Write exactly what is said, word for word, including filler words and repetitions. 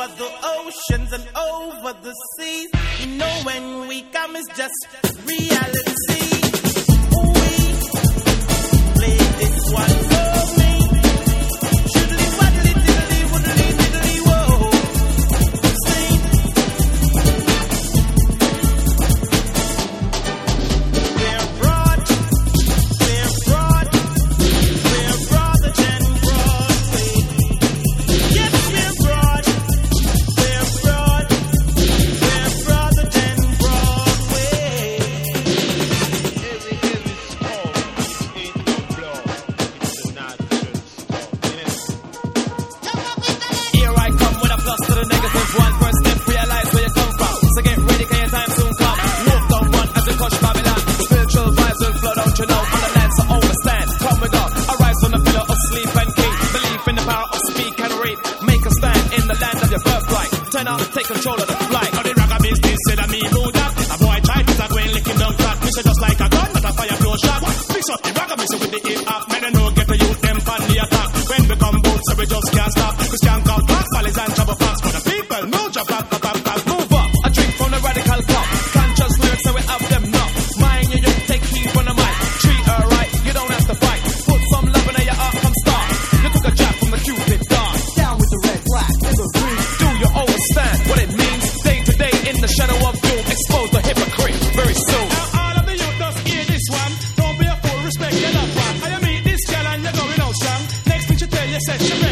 over the oceans and over the seas. You know when we come it's just reality. We play this one for me. Shoodly waddly diddly woodly diddly whoa. Sing. We're broad, we're broad, we're broader than Broadway. Yes, we're broad, we're broad, we're broader than Broadway. Every every storm ain't no blow. It's a natural storm. Here I come with a plus to the negative one. First step, realize where you come from. So get ready, cause your time soon come. Wolf don't run as we touch Babylon. Spiritual vibes will flow, don't you know? On the land, so overstand. Come with God, arise on the pillow of sleep and king. Believe in the power of speak and read. Make a stand in the land of your birthright. Turn out, take control of the flight. Now the ragga business said I me do that. A boy try to go and lick him down flat. Me say just like a gun, but a fire blow shot. Fix up the ragga me say with the hip hop. Men I know get the youth them fan the attack. When we come bout, so we just can't stop. Cause can't call back, follies and trouble facts. For the people, no job back, back, back, back. Move up, a drink from the radical cup. Conscious lyrics, so we have them now. Mind you, you take heed from the mic. Treat her right, you don't have to fight. Put some love in your heart, come start. You took a jab from the Cupid dart. Down with the red, black, and the green. Do you understand what it means? Day to day in the shadow of doom, expose the hypocrite very soon. Now all of the youth just hear this one. Don't be a fool, respect your love one. I meet this girl and you're going out strong. Next thing she tell you, said she